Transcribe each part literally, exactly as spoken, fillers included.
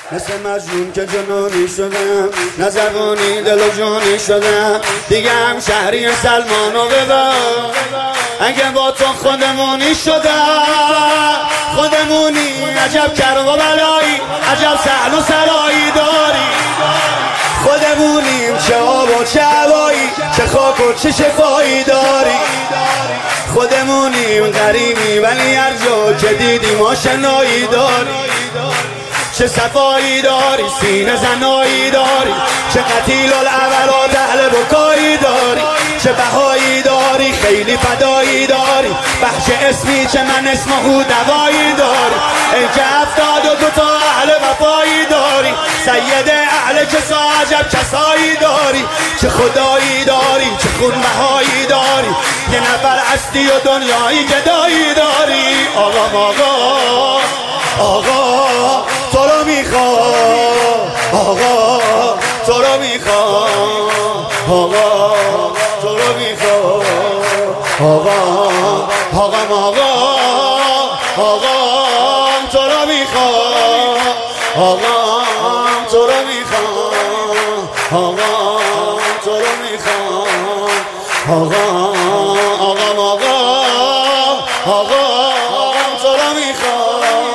مثل مجنون که جنونی شدم، نه زبونی دل و جونی شدم. دیگه هم شهری سلمانو ببر، اگه با تو خودمونی شدم. خودمونی عجب کرب و بلایی، عجب سهل و سرایی داری. خودمونیم چه آب و چه هوایی، چه خاک و چه شفایی داری. خودمونیم غریبی ولی هر جا که دیدیم آشنایی داری. چه صفایی داری، سینه زنایی داری، چه قتیل العورات اهل بکایی داری. چه بهایی داری، خیلی فدایی داری، بخش اسمی چه من اسم او دوایی داری. ای که هفتاد و دو تا اهل وفایی داری، سید اهل کسا عجب کسایی داری. چه خدایی داری، چه خون بهایی داری، یه نفر هستی و دنیایی گدایی داری. آقا آقا آقا تو رو میخوام، آقا تو رو میخوام، آقا تو رو میخوام. آقا آقا آقا آقا تو رو میخوام، آقا تو رو میخوام، آقا تو رو میخوام. آقا آقا آقا آقا تو رو میخوام،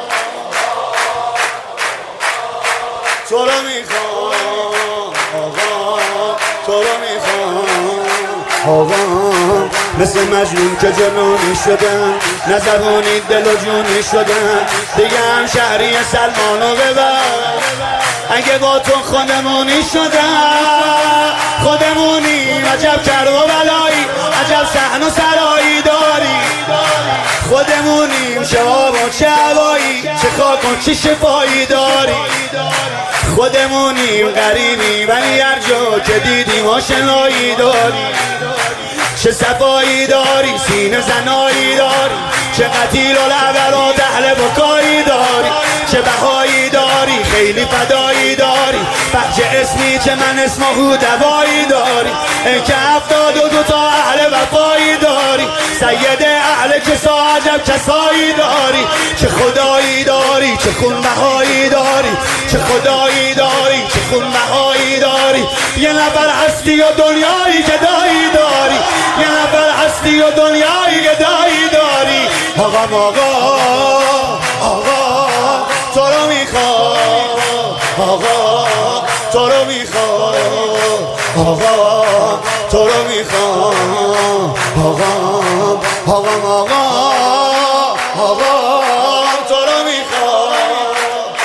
تو رو میخوام، آقا تو رو میخوام. آقا مثل مجنون که جنونی شدم، نه زبونی دل و جونی شدم. دیگه هم شهری سلمانو ببر، اگه با تو خودمونی شدم. خودمونی عجب کرب و بلایی، عجب صحن و سرایی داری. خودمونیم چه آب و چه هوایی، چه خاک و چه شفایی داری. خودمونیم غریبی ولی هر جا که دیدیم آشنایی داری. چه صفایی داری، سینه زنایی داری، چه قتیل العورات اهل بکایی داری. چه بهایی داری، خیلی فدایی داری، بخش اسمی چه من اسم او دوایی داری. ای که هفتاد و دو تا اهل وفایی داری، سید اهل کسا عجب کسایی داری. چه خدایی داری، چه خون بهایی داری، چه خدایی داری، چه خون بهایی داری. یه نفر هستی و دنیایی که دایی داری، یه نفر هستی و دنیایی که دایی داری. آقا آقا آقا تو رو میخوام، آقا تو رو میخوام، آقا تو رو میخوام. آقا آقا آقا آقا تو رو میخوام.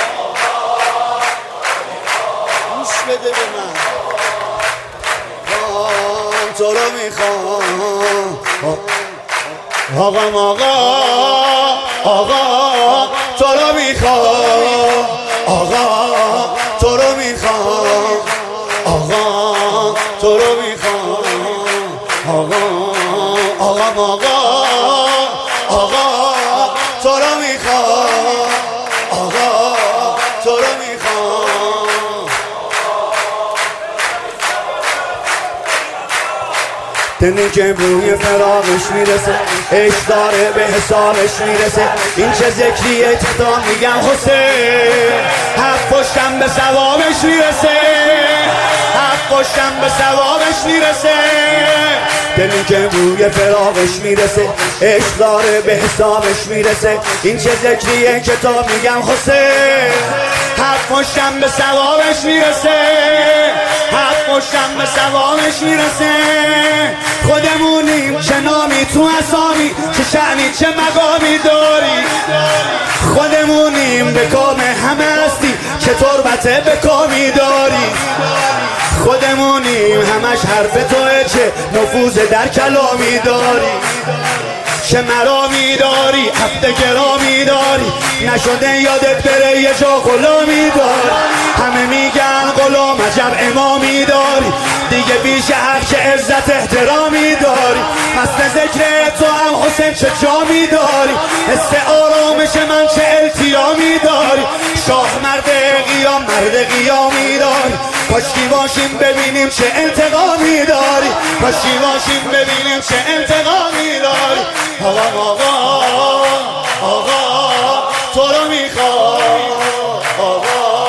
گوش بده به من، تو رو میخوام. آقا آقا آقا تو رو میخوام، آقا تو رو میخوام، آقا تو رو میخوام. آقا آقا آقا آقا تو رو میخوام، آقا تو رو میخوام. دنی که بوی فراقش میرسه، عشق داره به حسابش میرسه. این چه ذکریه که تا میگم حسین، حق پشتم به ثوابش میرسه، حق پشتم به ثوابش میرسه. دلی که بوی فراقش میرسه، عشق داره به حسابش میرسه. این چه ذکریه که تا میگم حسین، حق پشتم به ثوابش میرسه، حق پشتم به ثوابش میرسه. خودمونیم چه نامی تو اسامی، چه شأنی چه مقامی داری. خودمونیم به کام همه هستی، چه تربته به کامی داری. خودمونیم همش حرف توه، چه نفوذ در کلامی داری. چه مرامی داری، عبد گرامی داری، نشده یادت بره یه جا غلامی داری. همه میگن غلام عجب امامی داری، دیگه بیش هر که عزت احترامی داری. مست ذکر تو هم حسین چه جامی داری، حس آرامش من چه التیامی داری. شاه مرد قیام، مرد قیامی داری. کاشکی باشیم ببینیم چه انتقامی داری، کاشکی باشیم ببینیم چه انتقامی داری. آقا آقا آقا تو رو میخوام، آقا